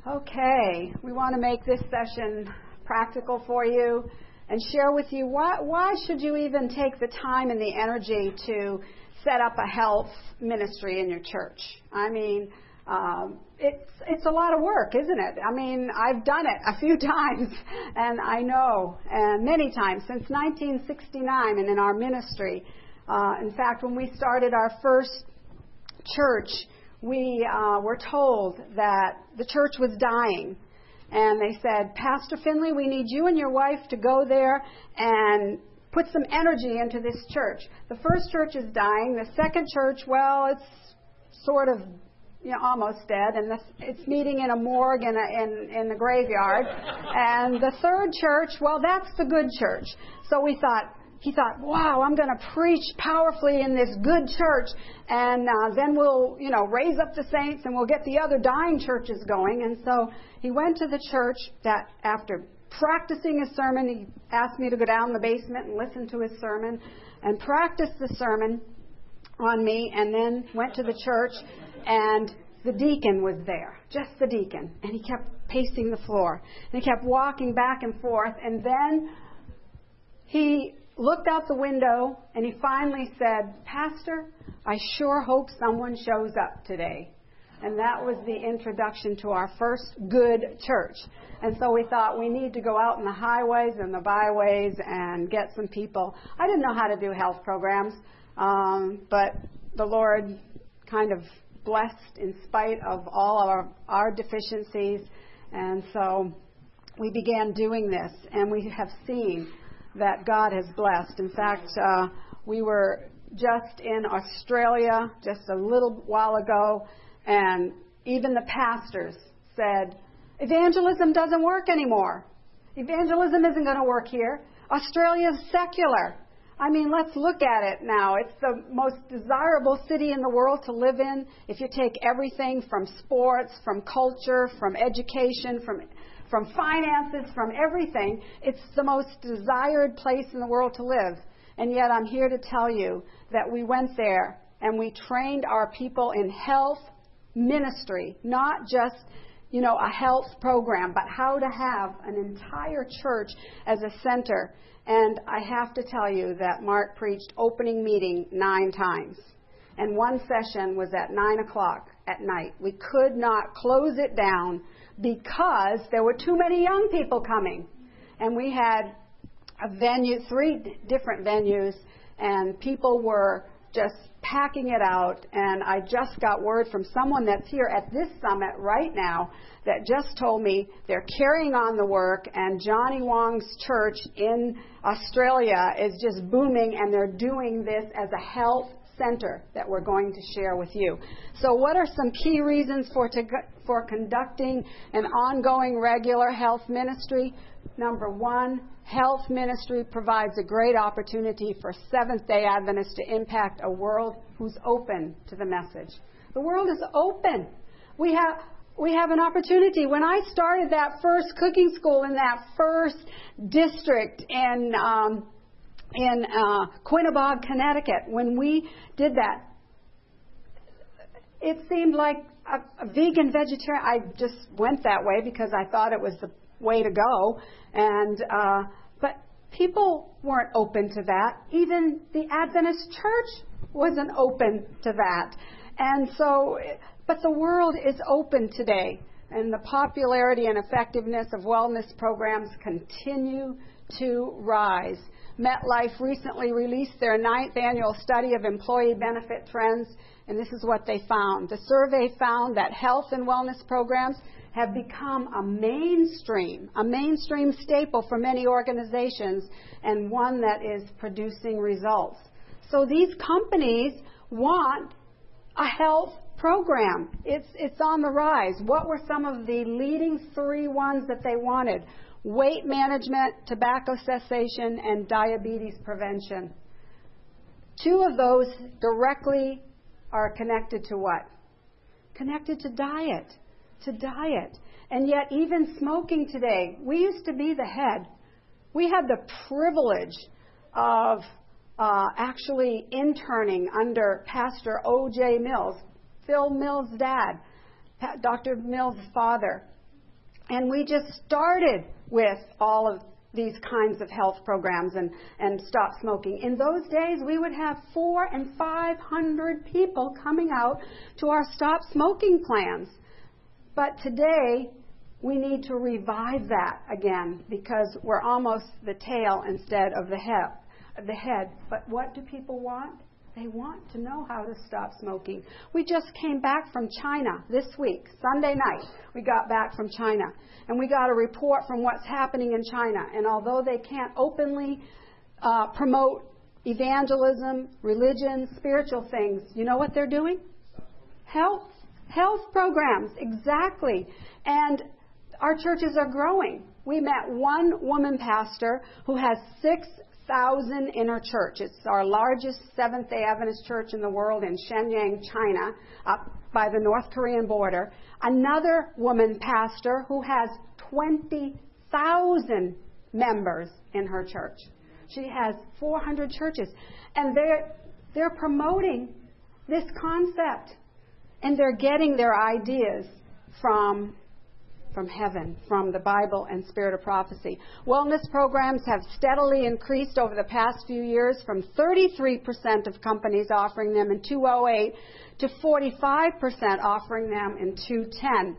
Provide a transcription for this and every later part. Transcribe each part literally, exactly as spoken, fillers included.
Okay, we want to make this session practical for you and share with you why, why should you even take the time and the energy to set up a health ministry in your church. I mean, um, it's it's a lot of work, isn't it? I mean, I've done it a few times, and I know, and many times since nineteen sixty-nine, and in our ministry. Uh, in fact, when we started our first church, we uh, were told that the church was dying. And they said, Pastor Finley, we need you and your wife to go there and put some energy into this church. The first church is dying. The second church, well, it's sort of, you know, almost dead. And the, it's meeting in a morgue in, a, in, in the graveyard. And the third church, well, that's the good church. So we thought, he thought, wow, I'm going to preach powerfully in this good church, and uh, then we'll, you know, raise up the saints, and we'll get the other dying churches going. And so he went to the church that after practicing his sermon, he asked me to go down in the basement and listen to his sermon and practice the sermon on me, and then went to the church, and the deacon was there, just the deacon, and he kept pacing the floor, and he kept walking back and forth, and then he looked out the window, and he finally said, Pastor, I sure hope someone shows up today. And that was the introduction to our first good church. And so we thought we need to go out in the highways and the byways and get some people. I didn't know how to do health programs, um, but the Lord kind of blessed in spite of all our, our deficiencies. And so we began doing this, and we have seen that God has blessed. In fact, uh, we were just in Australia just a little while ago, and even the pastors said, evangelism doesn't work anymore. Evangelism isn't going to work here. Australia is secular. I mean, let's look at it now. It's the most desirable city in the world to live in. If you take everything from sports, from culture, from education, from from finances, from everything, it's the most desired place in the world to live. And yet I'm here to tell you that we went there and we trained our people in health ministry, not just, you know, a health program, but how to have an entire church as a center. And I have to tell you that Mark preached opening meeting nine times. And one session was at nine o'clock at night. We could not close it down because there were too many young people coming. And we had a venue, three d- different venues, and people were just packing it out. And I just got word from someone that's here at this summit right now that just told me they're carrying on the work, and Johnny Wong's church in Australia is just booming, and they're doing this as a health center that we're going to share with you. So what are some key reasons for to, for conducting an ongoing regular health ministry? Number one, health ministry provides a great opportunity for Seventh-day Adventists to impact a world who's open to the message. The world is open. We have we have an opportunity. When I started that first cooking school in that first district in um, in uh, Quinnebog, Connecticut, when we did that, it seemed like a, a vegan vegetarian. I just went that way because I thought it was the way to go, and uh, but people weren't open to that. Even the Adventist church wasn't open to that, and so. But the world is open today, and the popularity and effectiveness of wellness programs continue to rise. MetLife recently released their ninth annual study of employee benefit trends, and this is what they found. The survey found that health and wellness programs have become a mainstream, a mainstream staple for many organizations, and one that is producing results. So these companies want a health program. It's it's on the rise. What were some of the leading three ones that they wanted? Weight management, tobacco cessation, and diabetes prevention. Two of those directly are connected to what? Connected to diet. To diet. And yet even smoking today, we used to be the head. We had the privilege of uh, actually interning under Pastor O J Mills, Phil Mills' dad, Doctor Mills' father. And we just started with all of these kinds of health programs and, and stop smoking. In those days, we would have four and five hundred people coming out to our stop smoking plans. But today, we need to revive that again because we're almost the tail instead of the head. The head. But what do people want? They want to know how to stop smoking. We just came back from China this week, Sunday night. We got back from China. And we got a report from what's happening in China. And although they can't openly uh, promote evangelism, religion, spiritual things, you know what they're doing? Health. Health programs, exactly. And our churches are growing. We met one woman pastor who has six thousand in her church. It's our largest Seventh-day Adventist church in the world in Shenyang, China, up by the North Korean border. Another woman pastor who has twenty thousand members in her church. She has four hundred churches. And they're, they're promoting this concept. And they're getting their ideas from from heaven, from the Bible and Spirit of Prophecy. Wellness programs have steadily increased over the past few years from thirty-three percent of companies offering them in two thousand eight to forty-five percent offering them in two thousand ten.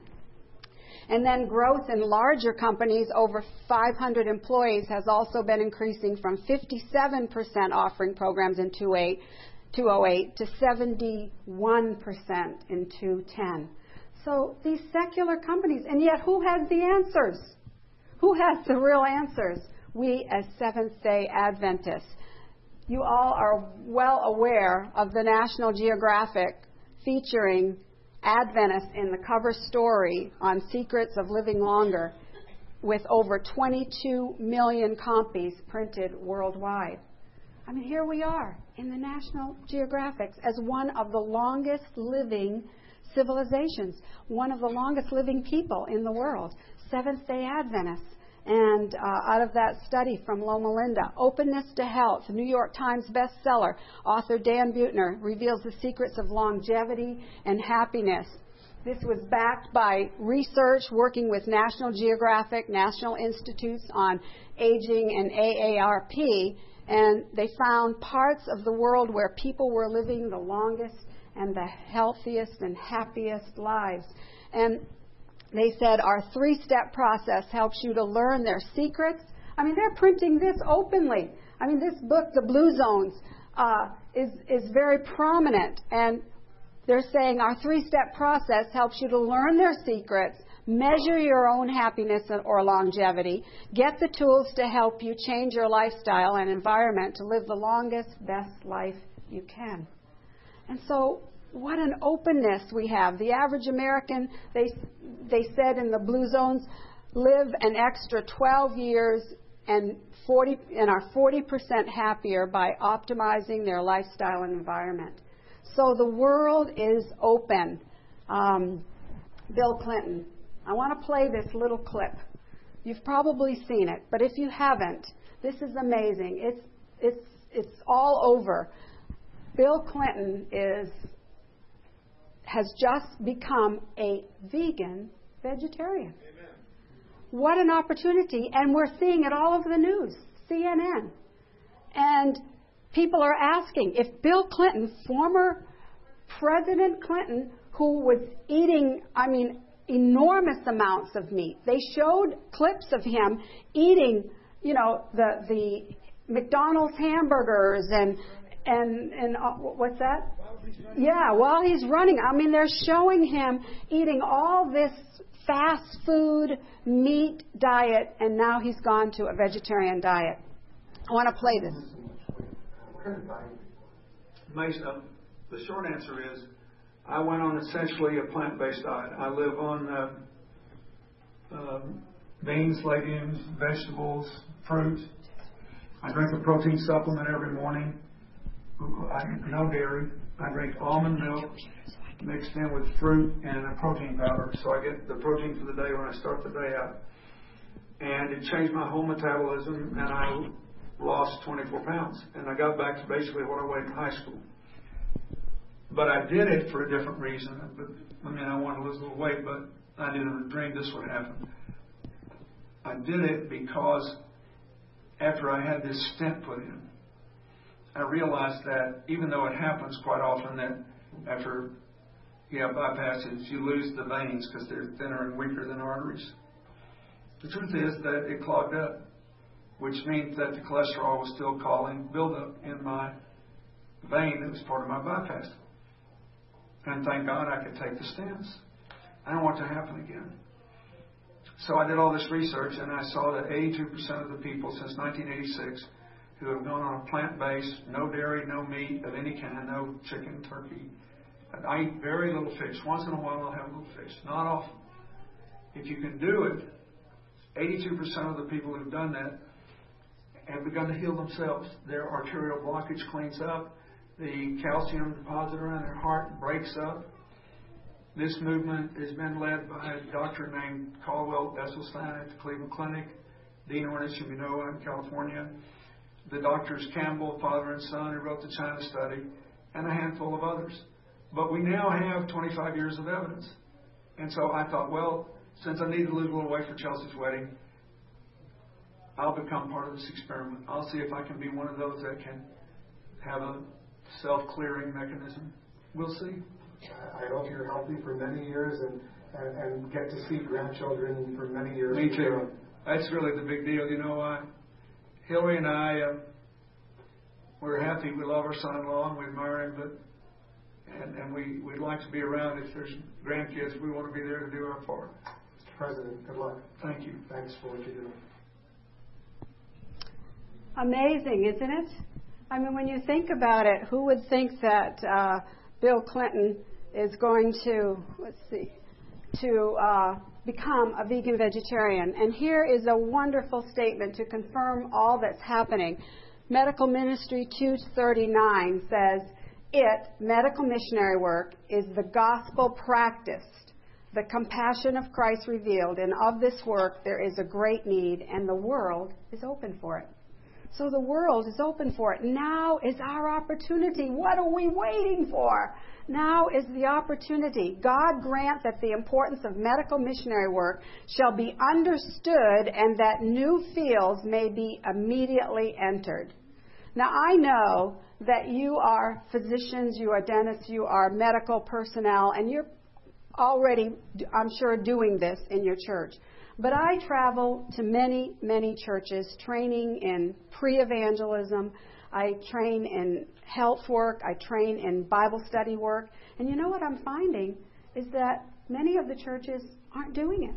And then growth in larger companies over five hundred employees has also been increasing from fifty-seven percent offering programs in two thousand eight to seventy-one percent in two thousand ten. So these secular companies, and yet who has the answers? Who has the real answers? We as Seventh-day Adventists. You all are well aware of the National Geographic featuring Adventists in the cover story on Secrets of Living Longer with over twenty-two million copies printed worldwide. I mean, here we are in the National Geographic as one of the longest living civilizations, one of the longest living people in the world, Seventh-day Adventists. And uh, out of that study from Loma Linda, Openness to Health, New York Times bestseller, author Dan Buettner reveals the secrets of longevity and happiness. This was backed by research working with National Geographic, National Institutes on Aging, and A A R P, and they found parts of the world where people were living the longest and the healthiest and happiest lives. And they said our three-step process helps you to learn their secrets. I mean, they're printing this openly. I mean, this book, The Blue Zones, uh, is, is very prominent. And they're saying our three-step process helps you to learn their secrets, measure your own happiness or longevity, get the tools to help you change your lifestyle and environment to live the longest, best life you can. And so what an openness we have. The average American, they they said in the Blue Zones, live an extra twelve years and forty and are forty percent happier by optimizing their lifestyle and environment. So the world is open. Um, Bill Clinton. I want to play this little clip. You've probably seen it, but if you haven't, this is amazing. It's it's it's all over. Bill Clinton is has just become a vegan vegetarian. Amen. What an opportunity. And we're seeing it all over the news, C N N. And people are asking if Bill Clinton, former President Clinton, who was eating, I mean, enormous amounts of meat. They showed clips of him eating, you know, the the McDonald's hamburgers and And and uh, what's that? Yeah, while he's running. I mean, they're showing him eating all this fast food, meat diet, and now he's gone to a vegetarian diet. I want to play this. Mason, the short answer is, I went on essentially a plant-based diet. I live on uh, uh, beans, legumes, vegetables, fruit. I drink a protein supplement every morning. I, no dairy. I drink almond milk mixed in with fruit and a protein powder. So I get the protein for the day when I start the day out. And it changed my whole metabolism, and I lost twenty-four pounds. And I got back to basically what I weighed in high school. But I did it for a different reason. But, I mean, I wanted to lose a little weight, but I didn't dream this would happen. I did it because after I had this stent put in, I realized that even though it happens quite often that after you have bypasses, you lose the veins because they're thinner and weaker than arteries. The truth is that it clogged up, which means that the cholesterol was still causing buildup in my vein that was part of my bypass. And thank God I could take the stents. I don't want it to happen again. So I did all this research, and I saw that eighty-two percent of the people since nineteen eighty-six who have gone on a plant-based, no dairy, no meat of any kind, no chicken, turkey. I eat very little fish. Once in a while I'll have a little fish. Not often. If you can do it, eighty-two percent of the people who've done that have begun to heal themselves. Their arterial blockage cleans up. The calcium deposit around their heart breaks up. This movement has been led by a doctor named Caldwell Esselstyn at the Cleveland Clinic, Dean Ornish in Minoa in California, the doctors Campbell, father and son, who wrote the China study, and a handful of others. But we now have twenty-five years of evidence. And so I thought, well, since I need to lose a little weight for Chelsea's wedding, I'll become part of this experiment. I'll see if I can be one of those that can have a self-clearing mechanism. We'll see. I hope you're healthy for many years and, and, and get to see grandchildren for many years. Me too. That's really the big deal. You know why? Hillary and I, uh, we're happy. We love our son-in-law and we admire him, but and, and we, we'd like to be around. If there's grandkids, we want to be there to do our part. Mister President, good luck. Thank you. Thanks for what you're doing. Amazing, isn't it? I mean, when you think about it, who would think that uh, Bill Clinton is going to, let's see, to uh, become a vegan vegetarian? And here is a wonderful statement to confirm all that's happening. Medical Ministry two thirty-nine says, it, medical missionary work, is the gospel practiced, the compassion of Christ revealed, and of this work there is a great need, and the world is open for it. So the world is open for it. Now is our opportunity. What are we waiting for? Now is the opportunity. God grant that the importance of medical missionary work shall be understood and that new fields may be immediately entered. Now I know that you are physicians, you are dentists, you are medical personnel, and you're already, I'm sure, doing this in your church. But I travel to many, many churches training in pre-evangelism. I train in health work. I train in Bible study work. And you know what I'm finding is that many of the churches aren't doing it.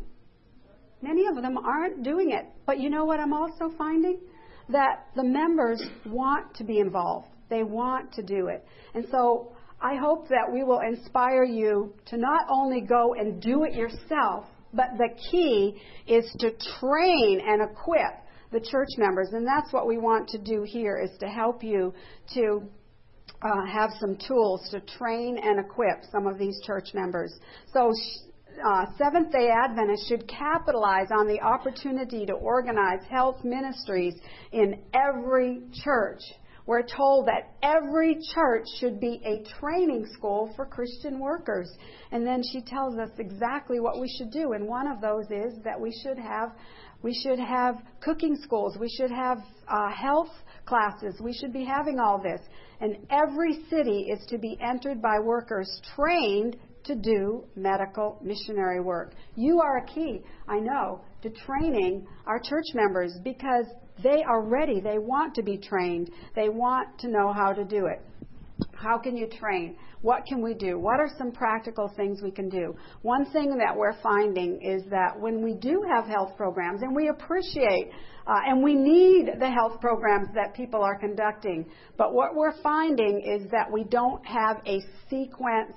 Many of them aren't doing it. But you know what I'm also finding? That the members want to be involved. They want to do it. And so I hope that we will inspire you to not only go and do it yourself, but the key is to train and equip the church members. And that's what we want to do here, is to help you to uh, have some tools to train and equip some of these church members. So uh, Seventh-day Adventists should capitalize on the opportunity to organize health ministries in every church. We're told that every church should be a training school for Christian workers. And then she tells us exactly what we should do. And one of those is that we should have we should have cooking schools. We should have uh, health classes. We should be having all this. And every city is to be entered by workers trained to do medical missionary work. You are a key, I know, to training our church members because they are ready. They want to be trained. They want to know how to do it. How can you train? What can we do? What are some practical things we can do? One thing that we're finding is that when we do have health programs, and we appreciate uh, and we need the health programs that people are conducting, but what we're finding is that we don't have a sequence.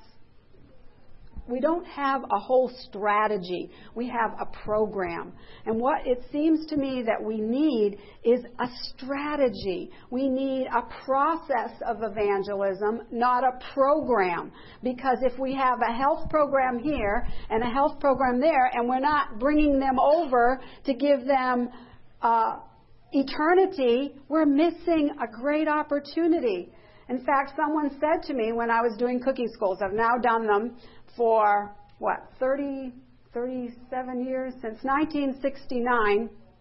We don't have a whole strategy. We have a program. And what it seems to me that we need is a strategy. We need a process of evangelism, not a program. Because if we have a health program here and a health program there, and we're not bringing them over to give them uh, eternity, we're missing a great opportunity. In fact, someone said to me when I was doing cooking schools, I've now done them for, what, thirty, thirty-seven years, since nineteen sixty-nine,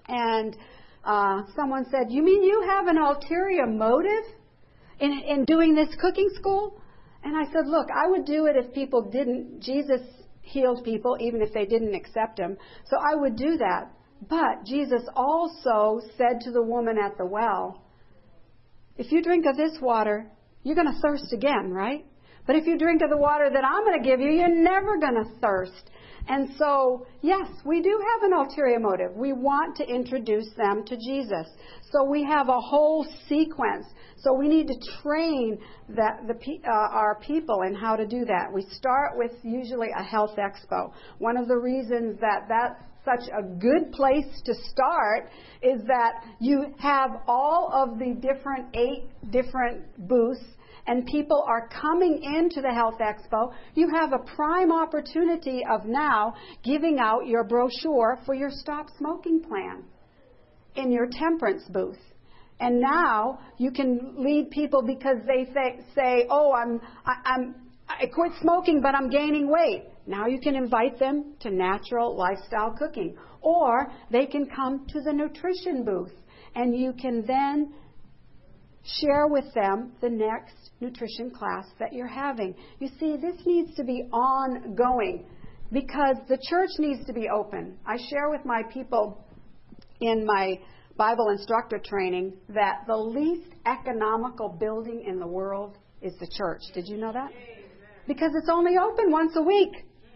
And uh, someone said, you mean you have an ulterior motive in, in doing this cooking school? And I said, look, I would do it if people didn't. Jesus healed people even if they didn't accept him. So I would do that. But Jesus also said to the woman at the well, if you drink of this water, you're going to thirst again, right? But if you drink of the water that I'm going to give you, you're never going to thirst. And so, yes, we do have an ulterior motive. We want to introduce them to Jesus. So we have a whole sequence. So we need to train that the, uh, our people in how to do that. We start with usually a health expo. One of the reasons that that's such a good place to start is that you have all of the different eight different booths, and people are coming into the Health Expo. You have a prime opportunity of now giving out your brochure for your Stop Smoking plan in your temperance booth. And now you can lead people because they say, say oh, I'm, I, I'm, I quit smoking, but I'm gaining weight. Now you can invite them to natural lifestyle cooking. Or they can come to the nutrition booth, and you can then share with them the next nutrition class that you're having. You see, this needs to be ongoing because the church needs to be open. I share with my people in my Bible instructor training that the least economical building in the world is the church. Did you know that? Because it's only open once a week.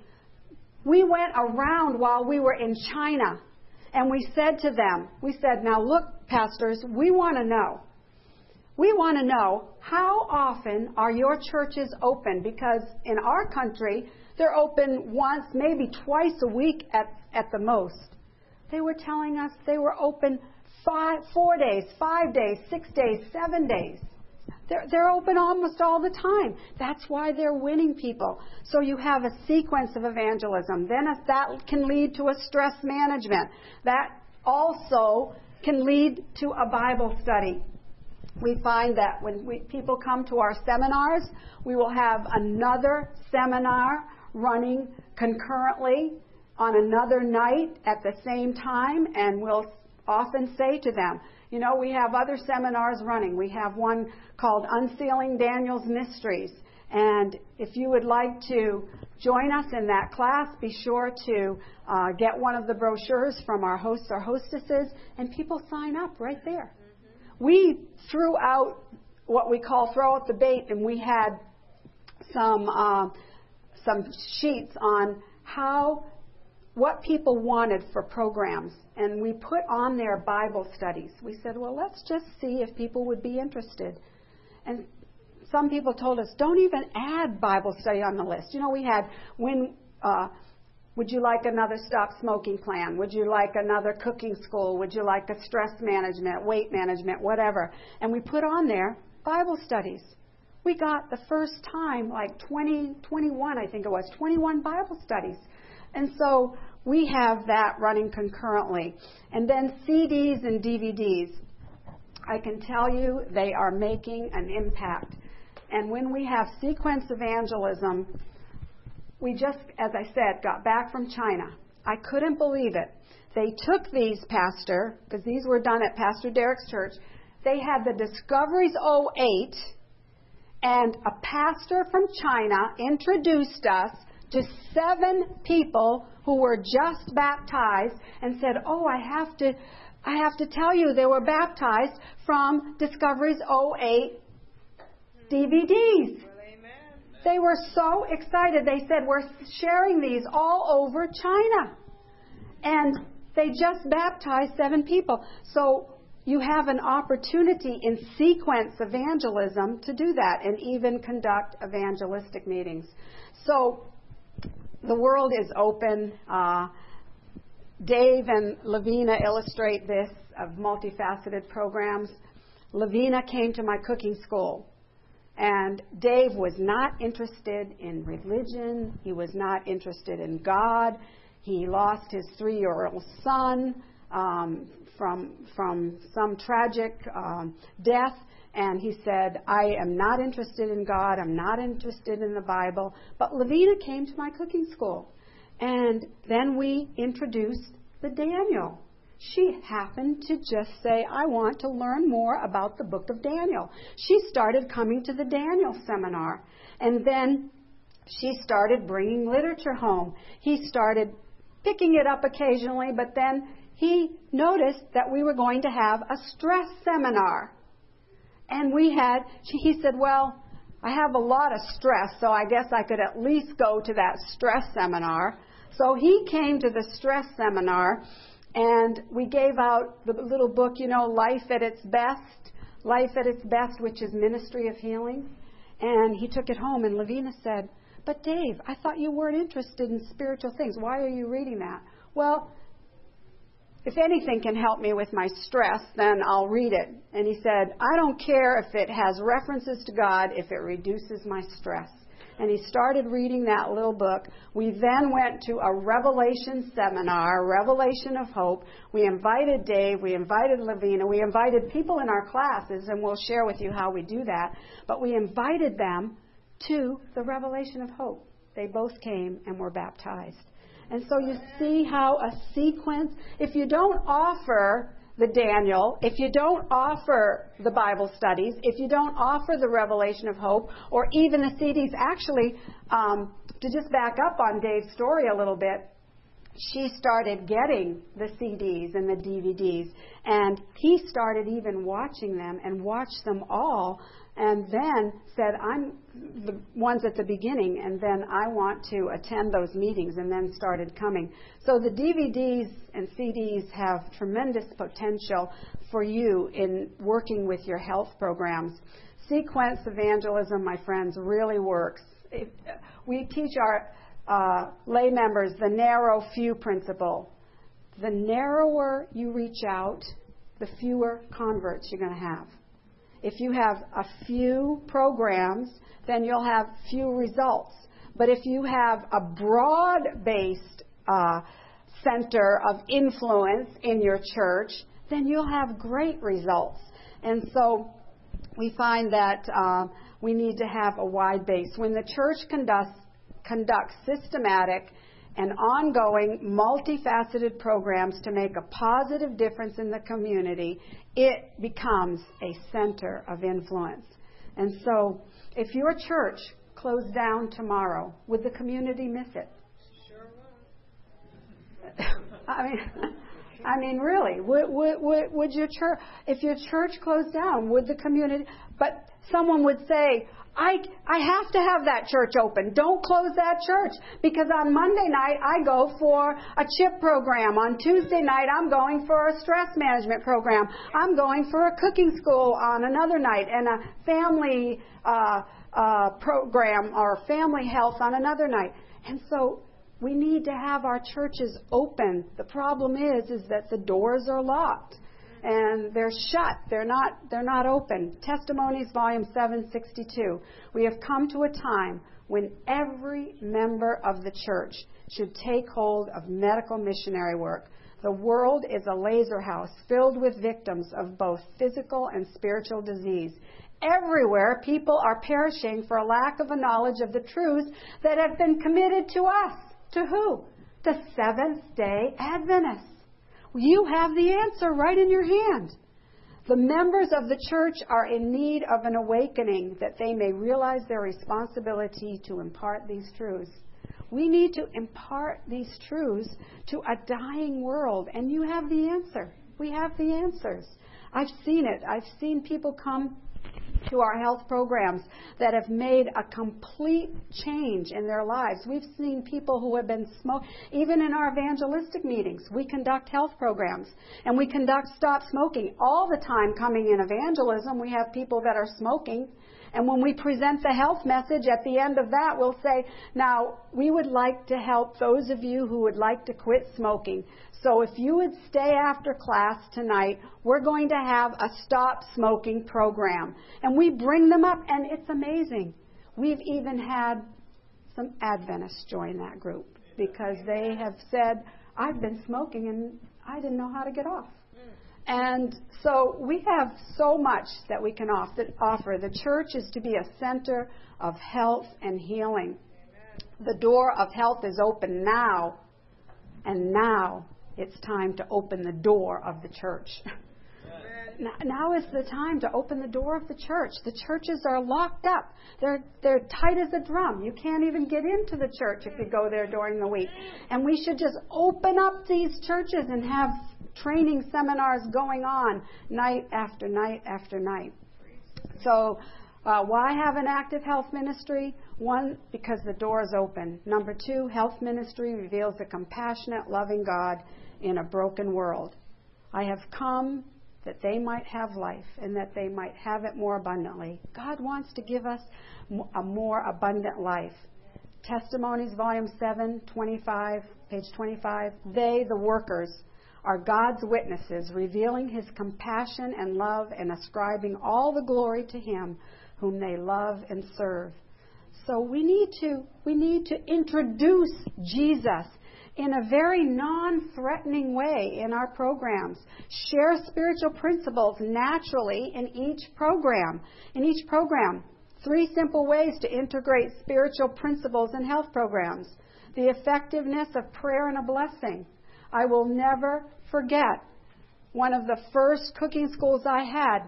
We went around while we were in China, and we said to them, we said, now look, pastors, we want to know. We want to know how often are your churches open? Because in our country, they're open once, maybe twice a week at, at the most. They were telling us they were open five, four days, five days, six days, seven days. They're, they're open almost all the time. That's why they're winning people. So you have a sequence of evangelism. Then if that can lead to a stress management. That also can lead to a Bible study. We find that when we, people come to our seminars, we will have another seminar running concurrently on another night at the same time, and we'll often say to them, you know, we have other seminars running. We have one called Unsealing Daniel's Mysteries, and if you would like to join us in that class, be sure to uh, get one of the brochures from our hosts or hostesses, and people sign up right there. We threw out what we call throw out the bait, and we had some uh, some sheets on how what people wanted for programs, and we put on their Bible studies. We said, well, let's just see if people would be interested. And some people told us, don't even add Bible study on the list. You know, we had when. Uh, Would you like another stop smoking plan? Would you like another cooking school? Would you like a stress management, weight management, whatever? And we put on there Bible studies. We got the first time like twenty, twenty-one, I think it was, twenty-one Bible studies. And so we have that running concurrently. And then C Ds and D V Ds. I can tell you they are making an impact. And when we have sequence evangelism, we just, as I said, got back from China. I couldn't believe it. They took these, Pastor, because these were done at Pastor Derek's church. They had the Discoveries oh eight, and a pastor from China introduced us to seven people who were just baptized and said, oh, I have to, I have to tell you, they were baptized from Discoveries oh eight D V Ds. They were so excited. They said, we're sharing these all over China. And they just baptized seven people. So you have an opportunity in sequence evangelism to do that and even conduct evangelistic meetings. So the world is open. Uh, Dave and Lavina illustrate this of multifaceted programs. Lavina came to my cooking school. And Dave was not interested in religion. He was not interested in God. He lost his three-year-old son um, from from some tragic um, death. And he said, I am not interested in God. I'm not interested in the Bible. But Lavina came to my cooking school. And then we introduced the Daniel. She happened to just say, I want to learn more about the book of Daniel. She started coming to the Daniel seminar. And then she started bringing literature home. He started picking it up occasionally, but then he noticed that we were going to have a stress seminar. And we had, he said, well, I have a lot of stress, so I guess I could at least go to that stress seminar. So he came to the stress seminar, and we gave out the little book, you know, Life at its Best, Life at its Best, which is Ministry of Healing. And he took it home, and Lavina said, but Dave, I thought you weren't interested in spiritual things. Why are you reading that? Well, if anything can help me with my stress, then I'll read it. And he said, I don't care if it has references to God, if it reduces my stress. And he started reading that little book. We then went to a Revelation seminar, Revelation of Hope. We invited Dave, we invited Lavina, we invited people in our classes, and we'll share with you how we do that. But we invited them to the Revelation of Hope. They both came and were baptized. And so you see how a sequence, if you don't offer the Daniel, if you don't offer the Bible studies, if you don't offer the Revelation of Hope, or even the C Ds, actually, um, to just back up on Dave's story a little bit, she started getting the C Ds and the D V Ds, and he started even watching them and watched them all, and then said, I'm the ones at the beginning, and then I want to attend those meetings, and then started coming. So the D V Ds and C Ds have tremendous potential for you in working with your health programs. Sequence evangelism, my friends, really works. If, we teach our uh, lay members the narrow few principle. The narrower you reach out, the fewer converts you're going to have. If you have a few programs, then you'll have few results. But if you have a broad-based uh, center of influence in your church, then you'll have great results. And so we find that uh, we need to have a wide base. When the church conducts, conducts systematic and ongoing, multifaceted programs to make a positive difference in the community, it becomes a center of influence. And so, if your church closed down tomorrow, would the community miss it? Sure will. I mean, I mean, really, would, would, would, would your church, if your church closed down, would the community? But someone would say, I, I have to have that church open. Don't close that church. Because on Monday night, I go for a CHIP program. On Tuesday night, I'm going for a stress management program. I'm going for a cooking school on another night and a family uh, uh, program or family health on another night. And so we need to have our churches open. The problem is, is that the doors are locked. And they're shut. They're not, they're not open. Testimonies, Volume seven sixty-two. We have come to a time when every member of the church should take hold of medical missionary work. The world is a laser house filled with victims of both physical and spiritual disease. Everywhere, people are perishing for a lack of a knowledge of the truths that have been committed to us. To who? The Seventh-day Adventists. You have the answer right in your hand. The members of the church are in need of an awakening that they may realize their responsibility to impart these truths. We need to impart these truths to a dying world, and you have the answer. We have the answers. I've seen it. I've seen people come to our health programs that have made a complete change in their lives. We've seen people who have been smoking. Even in our evangelistic meetings, we conduct health programs, and we conduct stop smoking. All the time coming in evangelism, we have people that are smoking. And when we present the health message, at the end of that, we'll say, now, we would like to help those of you who would like to quit smoking. So if you would stay after class tonight, we're going to have a stop smoking program. And we bring them up, and it's amazing. We've even had some Adventists join that group because they have said, I've been smoking and I didn't know how to get off. And so we have so much that we can offer. The church is to be a center of health and healing. The door of health is open now, and now it's time to open the door of the church. Now, now is the time to open the door of the church. The churches are locked up. They're they're tight as a drum. You can't even get into the church if you go there during the week. And we should just open up these churches and have training seminars going on night after night after night. So uh, why have an active health ministry? One, because the door is open. Number two, health ministry reveals a compassionate, loving God in a broken world. I have come that they might have life and that they might have it more abundantly. God wants to give us a more abundant life. Testimonies, Volume seven, twenty-five, page twenty-five. They, the workers, are God's witnesses, revealing His compassion and love and ascribing all the glory to Him whom they love and serve. So we need to we need to introduce Jesus in a very non-threatening way in our programs. Share spiritual principles naturally in each program. In each program, three simple ways to integrate spiritual principles in health programs. The effectiveness of prayer and a blessing. I will never forget one of the first cooking schools I had.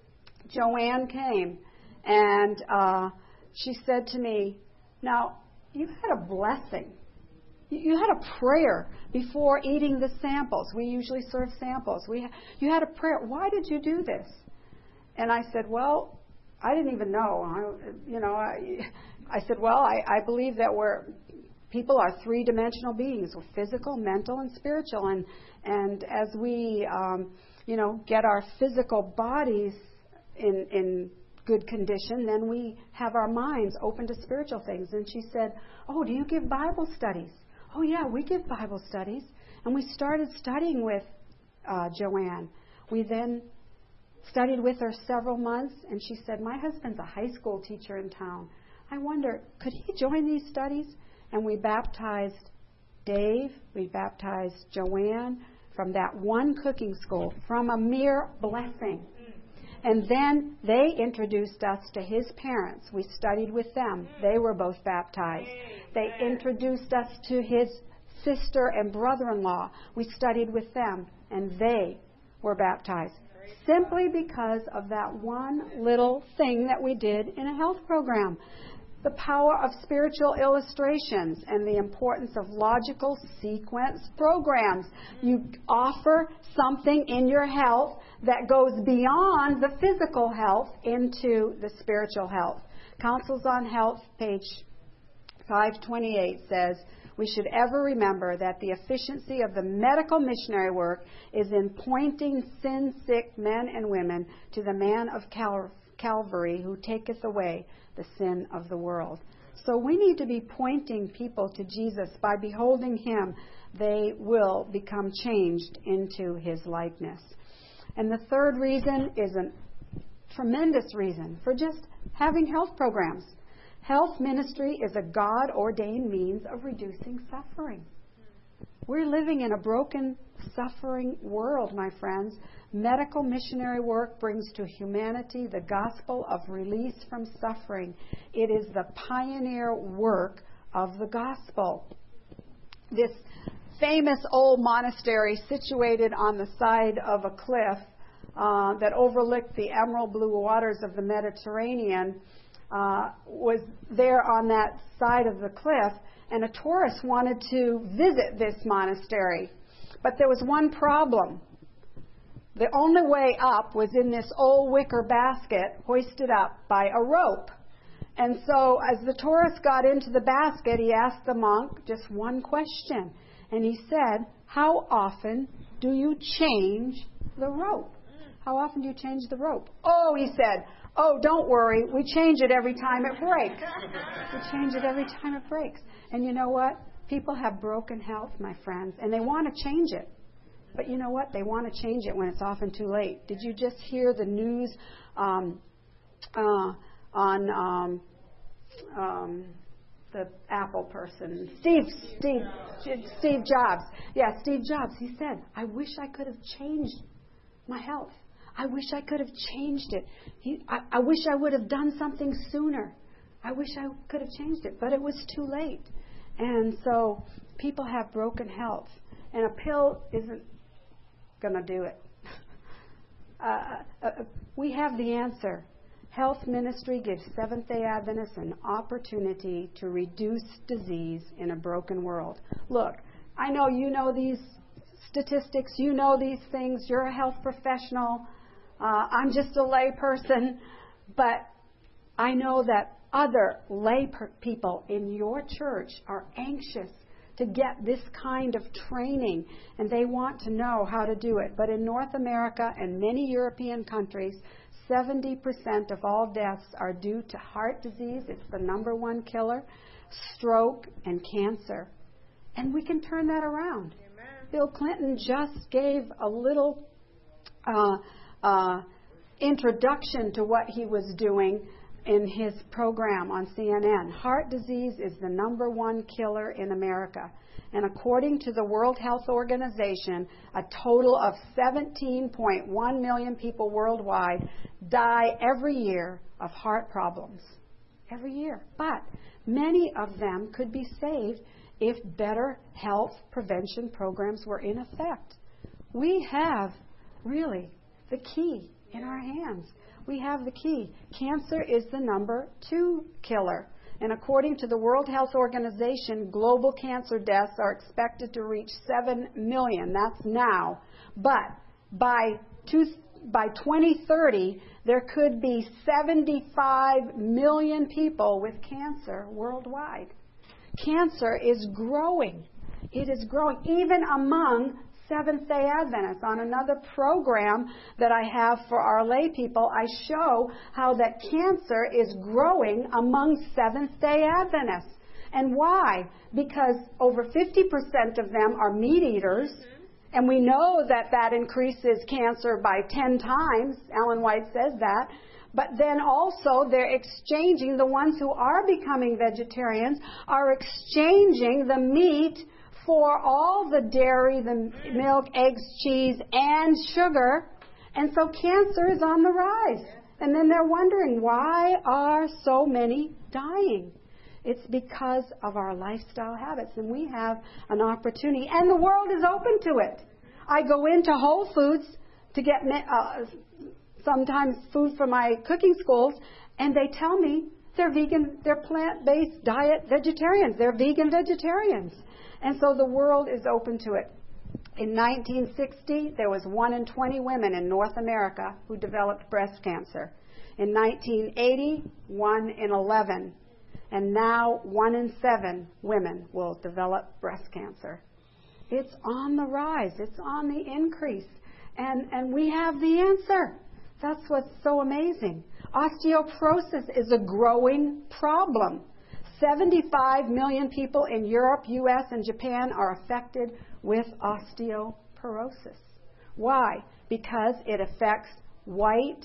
Joanne came and uh, she said to me, now, you had a blessing. You had a prayer before eating the samples. We usually serve samples. We, you had a prayer. Why did you do this? And I said, well, I didn't even know. I, you know, I, I said, well, I, I believe that we're people are three-dimensional beings, we're physical, mental, and spiritual. And and as we, um, you know, get our physical bodies in in good condition, then we have our minds open to spiritual things. And she said, oh, do you give Bible studies? Oh, yeah, we give Bible studies. And we started studying with uh, Joanne. We then studied with her several months, and she said, my husband's a high school teacher in town. I wonder, could he join these studies? And we baptized Dave, we baptized Joanne from that one cooking school, from a mere blessing. And then they introduced us to his parents. We studied with them. They were both baptized. They introduced us to his sister and brother-in-law. We studied with them, and they were baptized. Simply because of that one little thing that we did in a health program. The power of spiritual illustrations and the importance of logical sequence programs. You offer something in your health that goes beyond the physical health into the spiritual health. Counsels on Health, page five twenty-eight says, we should ever remember that the efficiency of the medical missionary work is in pointing sin-sick men and women to the man of Cal- Calvary who taketh away the sin of the world. So we need to be pointing people to Jesus. By beholding Him, they will become changed into His likeness. And the third reason is a tremendous reason for just having health programs. Health ministry is a God-ordained means of reducing suffering. We're living in a broken, suffering world, my friends. Medical missionary work brings to humanity the gospel of release from suffering. It is the pioneer work of the gospel. This famous old monastery situated on the side of a cliff uh, that overlooked the emerald blue waters of the Mediterranean uh, was there on that side of the cliff, and a tourist wanted to visit this monastery. But there was one problem. The only way up was in this old wicker basket hoisted up by a rope. And so as the tourist got into the basket, he asked the monk just one question. And he said, how often do you change the rope? How often do you change the rope? Oh, he said, oh, don't worry. We change it every time it breaks. We change it every time it breaks. And you know what? People have broken health, my friends, and they want to change it. But you know what? They want to change it when it's often too late. Did you just hear the news um, uh, on um, um, the Apple person, Steve, Steve, Steve Jobs? Yeah, Steve Jobs. He said, "I wish I could have changed my health. I wish I could have changed it. He, I, I wish I would have done something sooner. I wish I could have changed it, but it was too late." And so people have broken health. and a pill isn't going to do it. Uh, uh, we have the answer. Health ministry gives Seventh-day Adventists an opportunity to reduce disease in a broken world. Look, I know you know these statistics, you know these things, you're a health professional, uh, I'm just a lay person, but I know that other lay per- people in your church are anxious to get this kind of training, and they want to know how to do it. But in North America and many European countries, seventy percent of all deaths are due to heart disease. It's the number one killer, stroke, and cancer. And we can turn that around. Amen. Bill Clinton just gave a little uh, uh, introduction to what he was doing in his program on C N N. Heart disease is the number one killer in America. And according to the World Health Organization, a total of seventeen point one million people worldwide die every year of heart problems. Every year. But many of them could be saved if better health prevention programs were in effect. We have, really, the key in our hands. We have the key. Cancer is the number two killer. And according to the World Health Organization, global cancer deaths are expected to reach seven million. That's now. But by, two, by twenty thirty, there could be seventy-five million people with cancer worldwide. Cancer is growing. It is growing, even among Seventh-day Adventists. On another program that I have for our lay people, I show how that cancer is growing among Seventh-day Adventists. And why? Because over fifty percent of them are meat eaters, and we know that that increases cancer by ten times. Ellen White says that. But then also they're exchanging, the ones who are becoming vegetarians are exchanging the meat for all the dairy, the milk, eggs, cheese, and sugar. And so cancer is on the rise. And then they're wondering, why are so many dying? It's because of our lifestyle habits. And we have an opportunity. And the world is open to it. I go into Whole Foods to get uh, sometimes food for my cooking schools, and they tell me they're vegan, they're plant-based diet vegetarians. They're vegan vegetarians. And so the world is open to it. In nineteen sixty, there was one in twenty women in North America who developed breast cancer. In nineteen eighty, one in eleven. And now one in seven women will develop breast cancer. It's on the rise. It's on the increase. And, and we have the answer. That's what's so amazing. Osteoporosis is a growing problem. seventy-five million people in Europe, U S, and Japan are affected with osteoporosis. Why? Because it affects white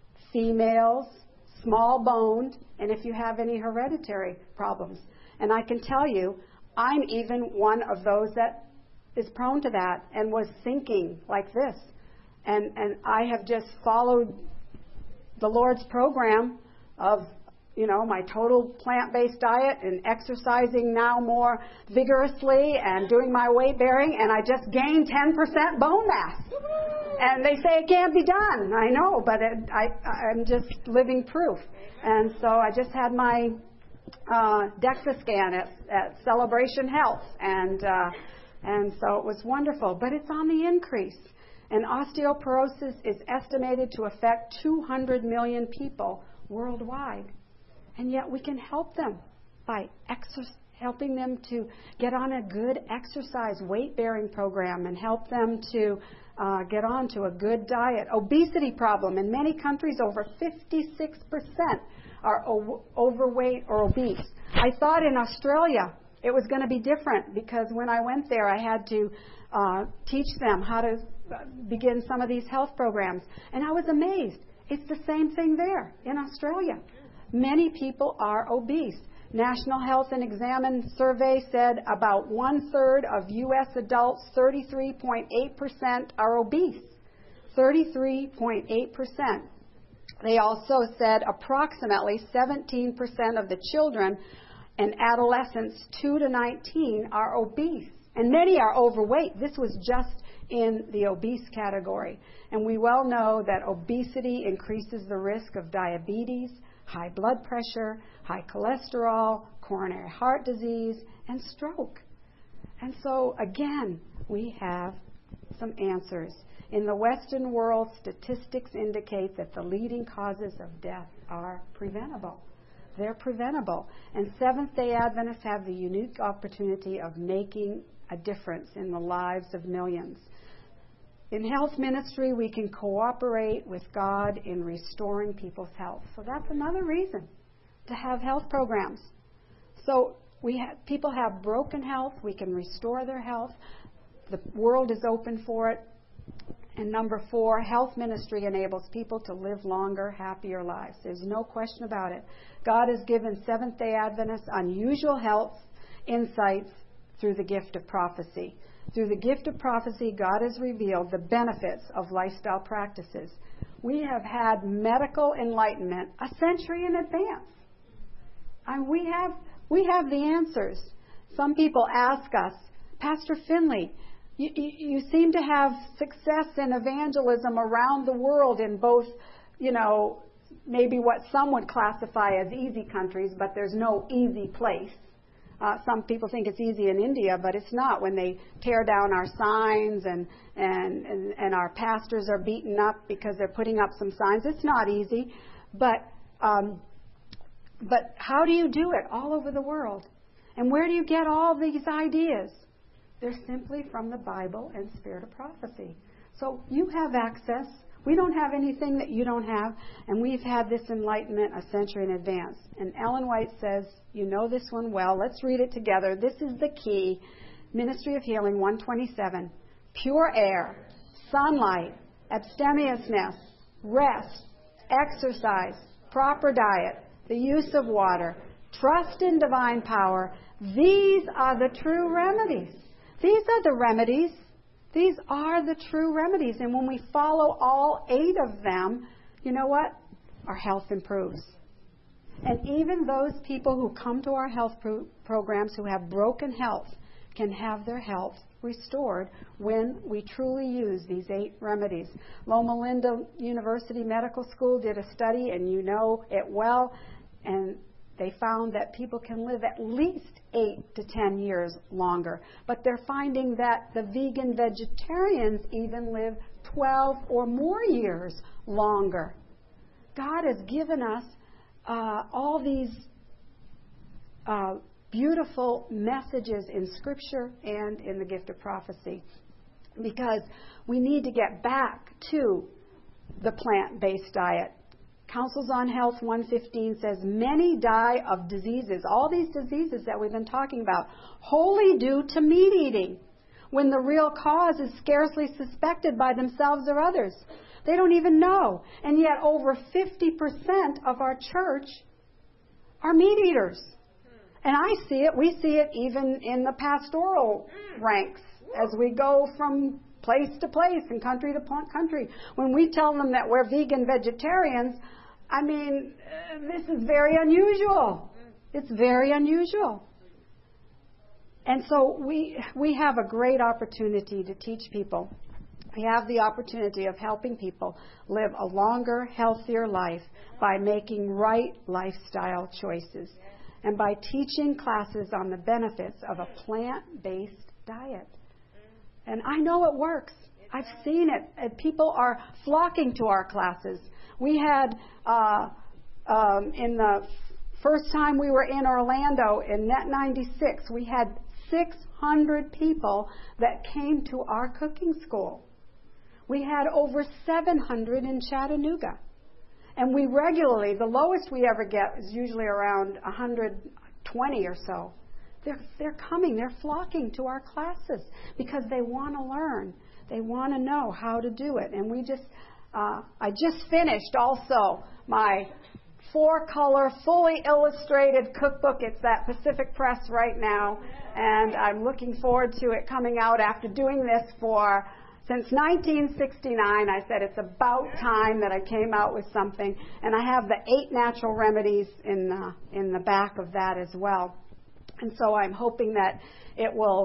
females, small-boned, and if you have any hereditary problems. And I can tell you, I'm even one of those that is prone to that and was thinking like this. And, and I have just followed the Lord's program of, you know, my total plant-based diet and exercising now more vigorously and doing my weight bearing, and I just gained ten percent bone mass. And they say it can't be done. I know, but it, I, I'm just living proof. And so I just had my uh, DEXA scan at, at Celebration Health, and uh, and so it was wonderful. But it's on the increase. And osteoporosis is estimated to affect two hundred million people worldwide. And yet we can help them by exer- helping them to get on a good exercise weight-bearing program and help them to uh, get on to a good diet. Obesity problem. In many countries, over fifty-six percent are o- overweight or obese. I thought in Australia it was going to be different because when I went there, I had to uh, teach them how to begin some of these health programs. And I was amazed. It's the same thing there in Australia. Many people are obese. National Health and Examine survey said about one-third of U S adults, thirty-three point eight percent, are obese. thirty-three point eight percent. They also said approximately seventeen percent of the children and adolescents two to nineteen are obese. And many are overweight. This was just in the obese category. And we well know that obesity increases the risk of diabetes, high blood pressure, high cholesterol, coronary heart disease, and stroke. And so, again, we have some answers. In the Western world, statistics indicate that the leading causes of death are preventable. They're preventable. And Seventh-day Adventists have the unique opportunity of making a difference in the lives of millions. In health ministry, we can cooperate with God in restoring people's health. So that's another reason to have health programs. So we have, people have broken health. We can restore their health. The world is open for it. And number four, health ministry enables people to live longer, happier lives. There's no question about it. God has given Seventh-day Adventists unusual health insights through the gift of prophecy. Through the gift of prophecy, God has revealed the benefits of lifestyle practices. We have had medical enlightenment a century in advance. And we have we have the answers. Some people ask us, Pastor Finley, you, you, you seem to have success in evangelism around the world in both, you know, maybe what some would classify as easy countries, but there's no easy place. Uh, some people think it's easy in India, but it's not. When they tear down our signs and, and, and, and our pastors are beaten up because they're putting up some signs, it's not easy. But, um, but how do you do it all over the world? And where do you get all these ideas? They're simply from the Bible and Spirit of Prophecy. So you have access. We don't have anything that you don't have, and we've had this enlightenment a century in advance. And Ellen White says, you know this one well. Let's read it together. This is the key. Ministry of Healing one twenty-seven. Pure air, sunlight, abstemiousness, rest, exercise, proper diet, the use of water, trust in divine power. These are the true remedies. These are the remedies. These are the true remedies. And when we follow all eight of them, you know what? Our health improves. And even those people who come to our health pro- programs who have broken health can have their health restored when we truly use these eight remedies. Loma Linda University Medical School did a study, and you know it well, and they found that people can live at least eight to ten years longer. But they're finding that the vegan vegetarians even live twelve or more years longer. God has given us uh, all these uh, beautiful messages in Scripture and in the gift of prophecy, because we need to get back to the plant-based diet. Councils on Health one fifteen says, many die of diseases, all these diseases that we've been talking about, wholly due to meat eating, when the real cause is scarcely suspected by themselves or others. They don't even know. And yet over fifty percent of our church are meat eaters. And I see it, we see it even in the pastoral ranks as we go from place to place and country to country. When we tell them that we're vegan vegetarians, I mean, uh, this is very unusual. It's very unusual. And so we we have a great opportunity to teach people. We have the opportunity of helping people live a longer, healthier life by making right lifestyle choices and by teaching classes on the benefits of a plant-based diet. And I know it works. I've seen it. And people are flocking to our classes. We had, uh, um, in the first time we were in Orlando in Net ninety-six, we had six hundred people that came to our cooking school. We had over seven hundred in Chattanooga. And we regularly, the lowest we ever get is usually around one hundred twenty or so. They're, they're coming, they're flocking to our classes because they want to learn. They want to know how to do it. And we just, uh, I just finished also my four-color, fully illustrated cookbook. It's at Pacific Press right now. And I'm looking forward to it coming out after doing this for, since nineteen sixty-nine. I said it's about time that I came out with something. And I have the eight natural remedies in the, in the back of that as well. And so I'm hoping that it will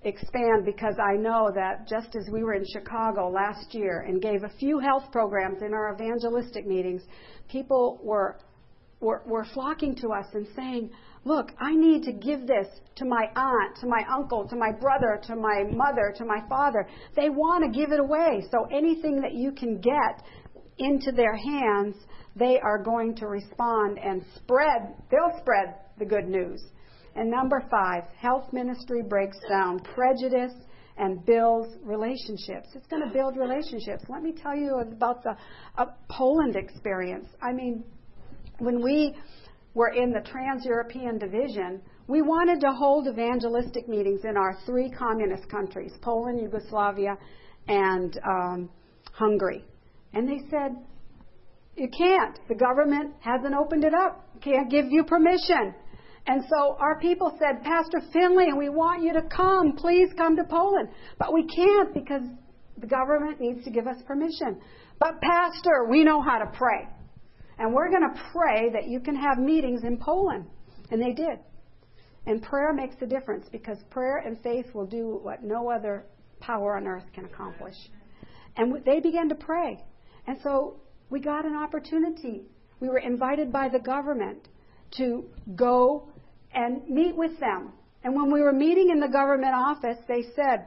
expand because I know that just as we were in Chicago last year and gave a few health programs in our evangelistic meetings, people were were, were flocking to us and saying, look, I need to give this to my aunt, to my uncle, to my brother, to my mother, to my father. They want to give it away. So anything that you can get into their hands, they are going to respond and spread, they'll spread the good news. And number five, health ministry breaks down prejudice and builds relationships. It's going to build relationships. Let me tell you about the uh, Poland experience. I mean, when we were in the Trans-European Division, we wanted to hold evangelistic meetings in our three communist countries, Poland, Yugoslavia, and um, Hungary. And they said, you can't. The government hasn't opened it up. Can't give you permission. And so our people said, Pastor Finley, we want you to come. Please come to Poland. But we can't because the government needs to give us permission. But Pastor, we know how to pray. And we're going to pray that you can have meetings in Poland. And they did. And prayer makes a difference because prayer and faith will do what no other power on earth can accomplish. And they began to pray. And so we got an opportunity. We were invited by the government to go and meet with them. And when we were meeting in the government office, they said,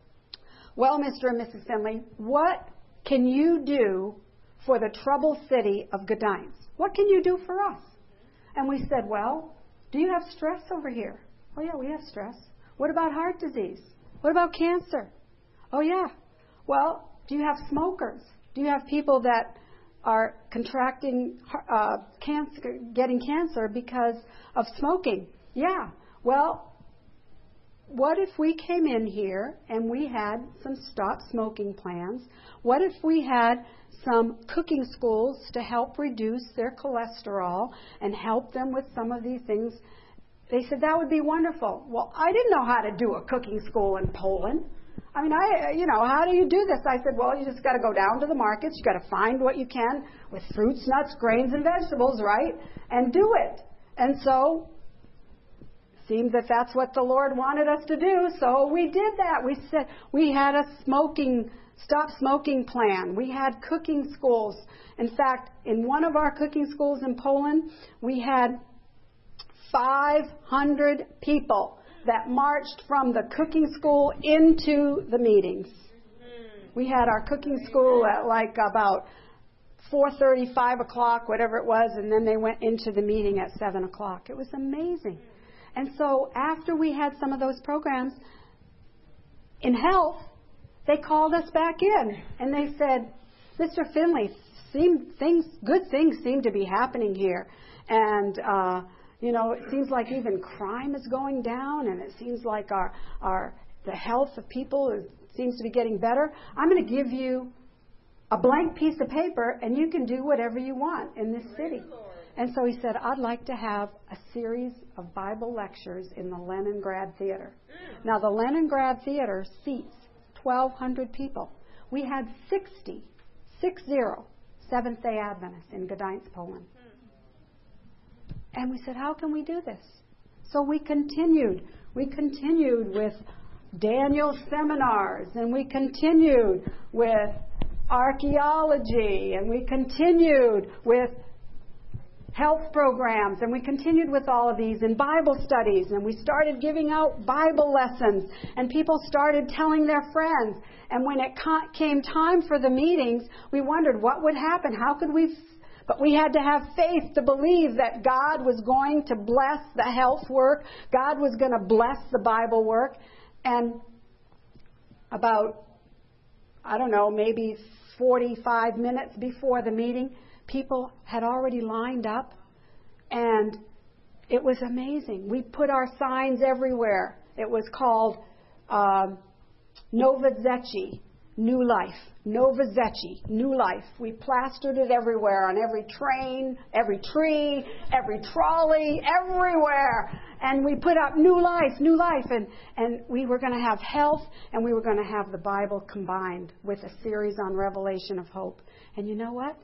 well, Mister and Missus Finley, what can you do for the troubled city of Gdańsk? What can you do for us? And we said, well, do you have stress over here? Oh, yeah, we have stress. What about heart disease? What about cancer? Oh, yeah. Well, do you have smokers? Do you have people that are contracting uh, cancer, getting cancer because of smoking? Yeah. Well, what if we came in here and we had some stop smoking plans? What if we had some cooking schools to help reduce their cholesterol and help them with some of these things? They said, that would be wonderful. Well, I didn't know how to do a cooking school in Poland. I mean, I, you know, how do you do this? I said, well, you just got to go down to the markets. You got to find what you can with fruits, nuts, grains, and vegetables, right? And do it. And so, seems that that's what the Lord wanted us to do. So we did that. We said we had a smoking, stop smoking plan. We had cooking schools. In fact, in one of our cooking schools in Poland, we had five hundred people that marched from the cooking school into the meetings. We had our cooking school at like about four thirty, five o'clock, whatever it was, and then they went into the meeting at seven o'clock. It was amazing. And so after we had some of those programs in health, they called us back in and they said, Mister Finley, seem, things, good things seem to be happening here. And, uh, you know, it seems like even crime is going down, and it seems like our, our the health of people is, seems to be getting better. I'm going to give you a blank piece of paper, and you can do whatever you want in this city. And so he said, I'd like to have a series of Bible lectures in the Leningrad Theater. Now, the Leningrad Theater seats twelve hundred people. We had sixty, six zero, Seventh-day Adventists in Gdańsk, Poland. And we said, how can we do this? So we continued. We continued with Daniel seminars, and we continued with archaeology, and we continued with health programs, and we continued with all of these in Bible studies, and we started giving out Bible lessons, and people started telling their friends. And when it ca- came time for the meetings, we wondered what would happen. How could we... F- but we had to have faith to believe that God was going to bless the health work. God was going to bless the Bible work. And about, I don't know, maybe forty-five minutes before the meeting, people had already lined up, and it was amazing. We put our signs everywhere. It was called um, Nova Zechi, New Life. Nova Zechi, New Life. We plastered it everywhere, on every train, every tree, every trolley, everywhere. And we put up New Life, New Life. And, and we were going to have health, and we were going to have the Bible combined with a series on Revelation of Hope. And you know what?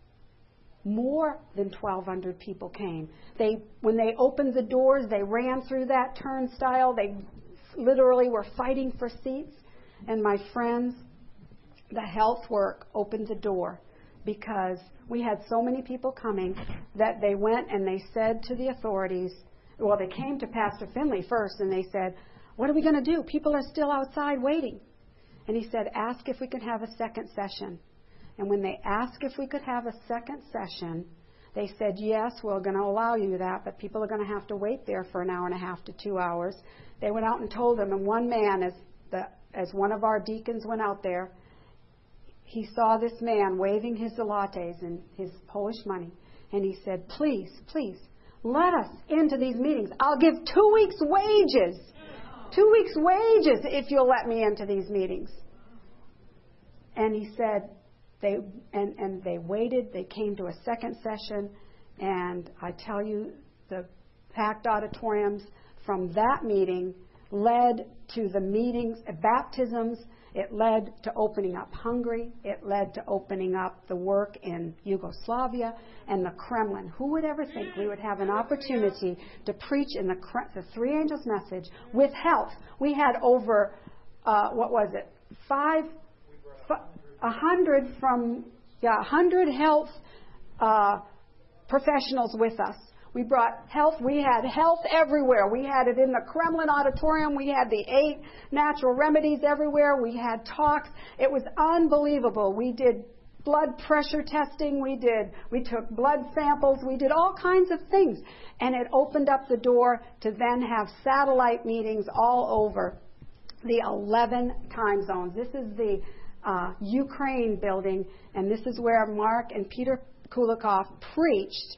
More than twelve hundred people came. They, when they opened the doors, they ran through that turnstile. They literally were fighting for seats. And my friends, the health work opened the door because we had so many people coming that they went and they said to the authorities, well, they came to Pastor Finley first and they said, what are we going to do? People are still outside waiting. And he said, ask if we could have a second session. And when they asked if we could have a second session, they said, yes, we're going to allow you that, but people are going to have to wait there for an hour and a half to two hours. They went out and told them, and one man, as the as one of our deacons went out there, he saw this man waving his lattes and his Polish money, and he said, please, please, let us into these meetings. I'll give two weeks' wages, two weeks' wages if you'll let me into these meetings. And he said, They and, and they waited. They came to a second session, and I tell you, the packed auditoriums from that meeting led to the meetings, uh, baptisms. It led to opening up Hungary. It led to opening up the work in Yugoslavia and the Kremlin. Who would ever think we would have an opportunity to preach in the, the Three Angels message with health? We had over, uh, what was it, five, a hundred from, yeah, a hundred health uh, professionals with us. We brought health. We had health everywhere. We had it in the Kremlin auditorium. We had the eight natural remedies everywhere. We had talks. It was unbelievable. We did blood pressure testing. We did. We took blood samples. We did all kinds of things. And it opened up the door to then have satellite meetings all over the eleven time zones. This is the uh, Ukraine building, and this is where Mark and Peter Kulikov preached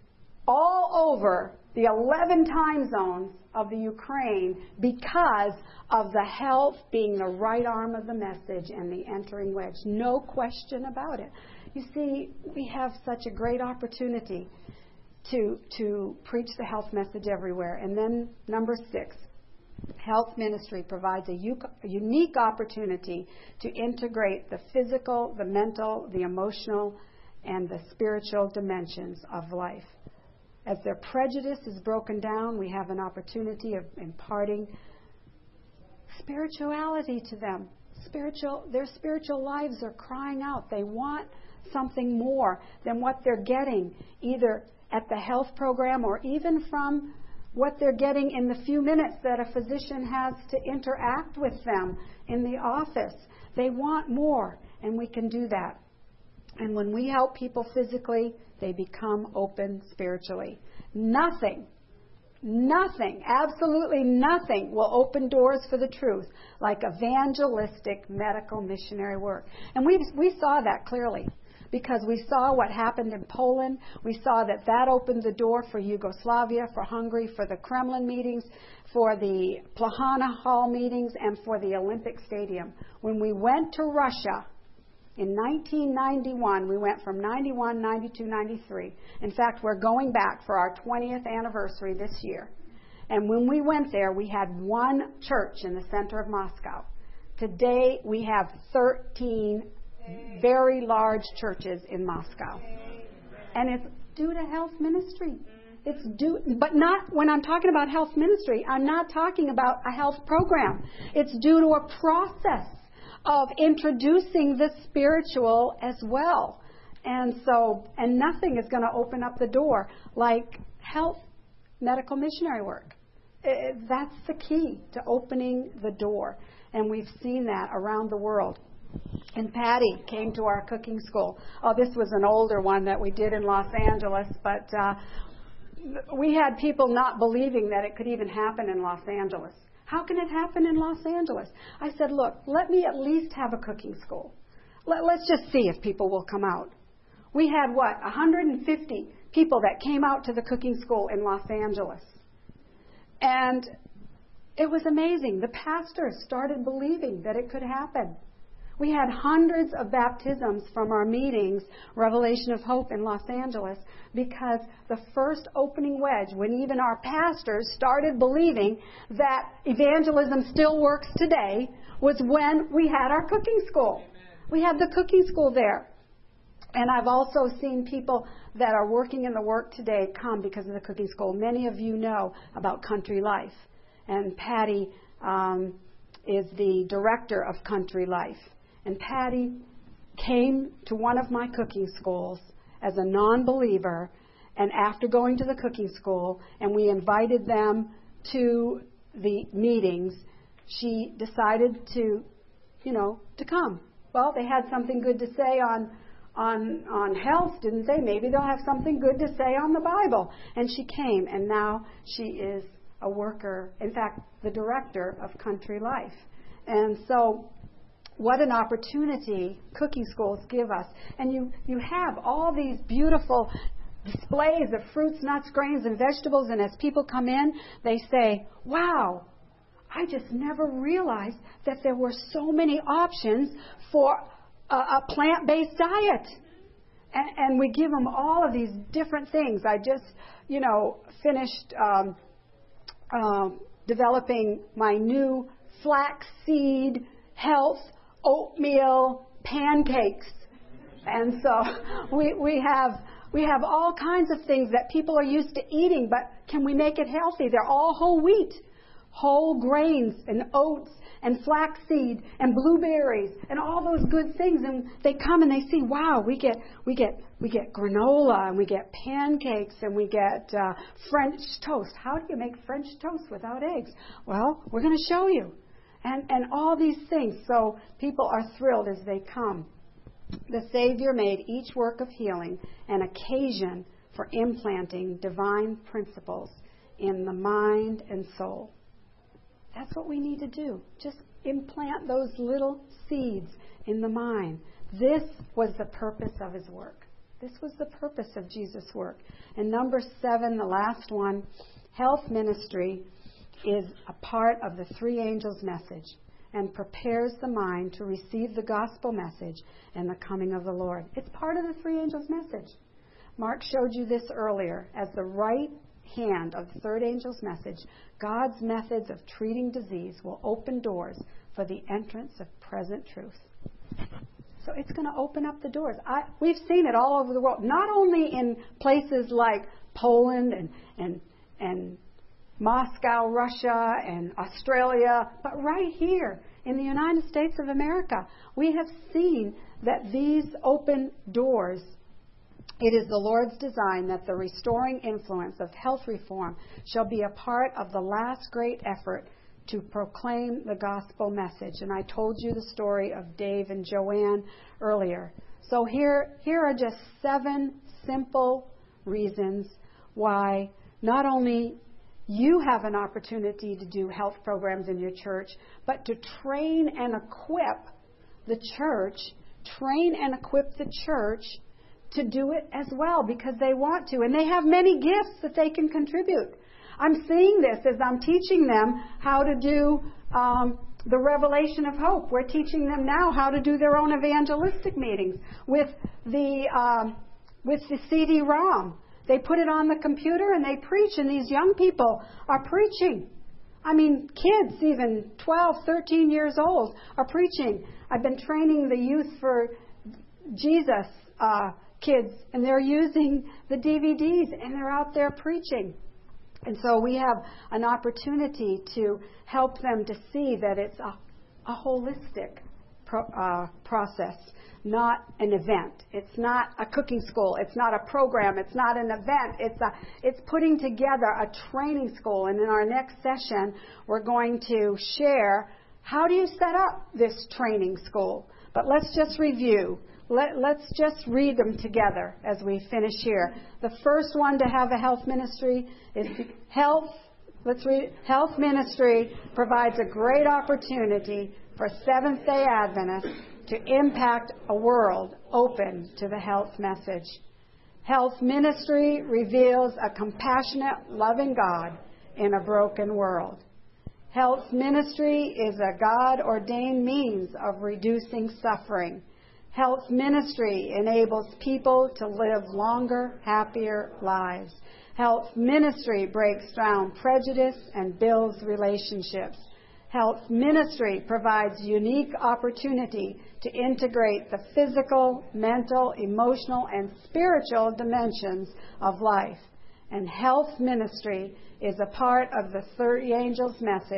all over the eleven time zones of the Ukraine because of the health being the right arm of the message and the entering wedge. No question about it. You see, we have such a great opportunity to to preach the health message everywhere. And then number six, health ministry provides a, u- a unique opportunity to integrate the physical, the mental, the emotional, and the spiritual dimensions of life. As their prejudice is broken down, we have an opportunity of imparting spirituality to them. Spiritual, their spiritual lives are crying out. They want something more than what they're getting, either at the health program or even from what they're getting in the few minutes that a physician has to interact with them in the office. They want more, and we can do that. And when we help people physically, they become open spiritually. Nothing, nothing, absolutely nothing will open doors for the truth like evangelistic medical missionary work. And we we saw that clearly because we saw what happened in Poland. We saw that that opened the door for Yugoslavia, for Hungary, for the Kremlin meetings, for the Plahana Hall meetings, and for the Olympic Stadium. When we went to Russia, in nineteen ninety-one, we went from ninety-one, ninety-two, ninety-three. In fact, we're going back for our twentieth anniversary this year. And when we went there, we had one church in the center of Moscow. Today, we have thirteen very large churches in Moscow. And it's due to health ministry. It's due, but not, when I'm talking about health ministry, I'm not talking about a health program. It's due to a process of introducing the spiritual as well. And so, and nothing is going to open up the door like health medical missionary work. It, that's the key to opening the door. And we've seen that around the world. And Patty came to our cooking school. Oh, this was an older one that we did in Los Angeles, but uh, we had people not believing that it could even happen in Los Angeles. How can it happen in Los Angeles? I said, look, let me at least have a cooking school. Let, let's just see if people will come out. We had, what, one hundred fifty people that came out to the cooking school in Los Angeles. And it was amazing. The pastors started believing that it could happen. We had hundreds of baptisms from our meetings, Revelation of Hope in Los Angeles, because the first opening wedge, when even our pastors started believing that evangelism still works today, was when we had our cooking school. We had the cooking school there. And I've also seen people that are working in the work today come because of the cooking school. Many of you know about Country Life. And Patty um, is the director of Country Life. And Patty came to one of my cooking schools as a non-believer, and after going to the cooking school, and we invited them to the meetings, she decided to, you know, to come. Well, they had something good to say on on on health, didn't they? Maybe they'll have something good to say on the Bible. And she came, and now she is a worker, in fact, the director of Country Life. And so what an opportunity cooking schools give us. And you, you have all these beautiful displays of fruits, nuts, grains, and vegetables, and as people come in, they say, wow, I just never realized that there were so many options for a, a plant-based diet. And, and we give them all of these different things. I just, you know, finished um, uh, developing my new flaxseed health oatmeal pancakes. And so we, we have we have all kinds of things that people are used to eating, but can we make it healthy? They're all whole wheat, whole grains and oats and flaxseed and blueberries and all those good things. And they come and they see, wow, we get we get we get granola and we get pancakes and we get uh, French toast. How do you make French toast without eggs? Well, we're going to show you. And and all these things. So people are thrilled as they come. The Savior made each work of healing an occasion for implanting divine principles in the mind and soul. That's what we need to do. Just implant those little seeds in the mind. This was the purpose of his work. This was the purpose of Jesus' work. And number seven, the last one, health ministry is a part of the three angels' message and prepares the mind to receive the gospel message and the coming of the Lord. It's part of the three angels' message. Mark showed you this earlier. As the right hand of the third angel's message, God's methods of treating disease will open doors for the entrance of present truth. So it's going to open up the doors. I, we've seen it all over the world, not only in places like Poland and and and Moscow, Russia, and Australia, but right here in the United States of America, we have seen that these open doors, it is the Lord's design that the restoring influence of health reform shall be a part of the last great effort to proclaim the gospel message. And I told you the story of Dave and Joanne earlier. So here, here are just seven simple reasons why not only you have an opportunity to do health programs in your church, but to train and equip the church, train and equip the church to do it as well because they want to. And they have many gifts that they can contribute. I'm seeing this as I'm teaching them how to do um, the Revelation of Hope. We're teaching them now how to do their own evangelistic meetings with the um, with the C D ROM. They put it on the computer and they preach, and these young people are preaching. I mean, kids, even twelve, thirteen years old, are preaching. I've been training the Youth for Jesus uh, kids, and they're using the D V Ds, and they're out there preaching. And so we have an opportunity to help them to see that it's a, a holistic pro, uh, process, not an event. It's not a cooking school. It's not a program. It's not an event. It's a, it's putting together a training school. And in our next session, we're going to share how do you set up this training school. But let's just review. Let, let's just read them together as we finish here. The first one to have a health ministry is health. Let's read. Health ministry provides a great opportunity for Seventh-day Adventists to impact a world open to the health message. Health ministry reveals a compassionate, loving God in a broken world. Health ministry is a God-ordained means of reducing suffering. Health ministry enables people to live longer, happier lives. Health ministry breaks down prejudice and builds relationships. Health ministry provides unique opportunity to integrate the physical, mental, emotional, and spiritual dimensions of life. And health ministry is a part of the thirty angels' message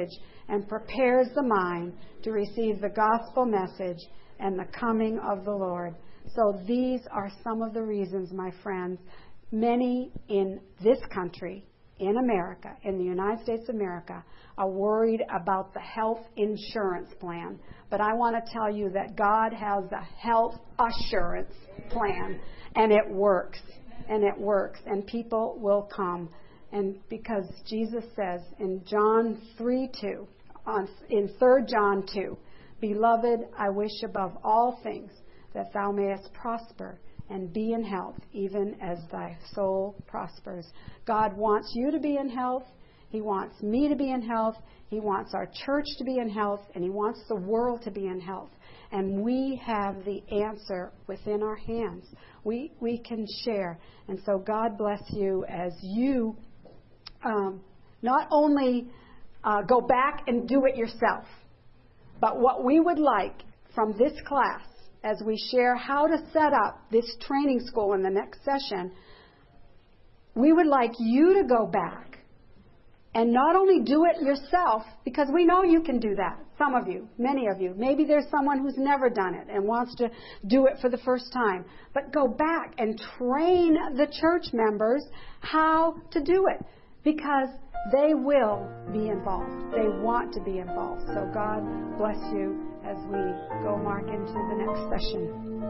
and prepares the mind to receive the gospel message and the coming of the Lord. So these are some of the reasons, my friends, many in this country, in America, in the United States of America, are worried about the health insurance plan. But I want to tell you that God has a health assurance plan, and it works, and it works, and people will come. And because Jesus says in John three two, on, in Third John two, Beloved, I wish above all things that thou mayest prosper and be in health, even as thy soul prospers. God wants you to be in health. He wants me to be in health. He wants our church to be in health. And He wants the world to be in health. And we have the answer within our hands. We, we can share. And so God bless you as you um, not only uh, go back and do it yourself, but what we would like from this class, as we share how to set up this training school in the next session, we would like you to go back and not only do it yourself, because we know you can do that. Some of you, many of you. Maybe there's someone who's never done it and wants to do it for the first time. But go back and train the church members how to do it, because they will be involved. They want to be involved. So God bless you as we go mark into the next session.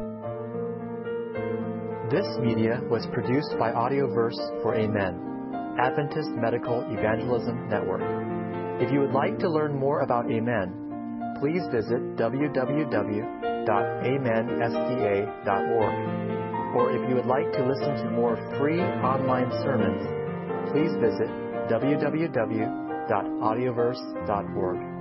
This media was produced by Audioverse for Amen, Adventist Medical Evangelism Network. If you would like to learn more about Amen, please visit w w w dot amen s d a dot org. Or if you would like to listen to more free online sermons, please visit w w w dot audioverse dot org.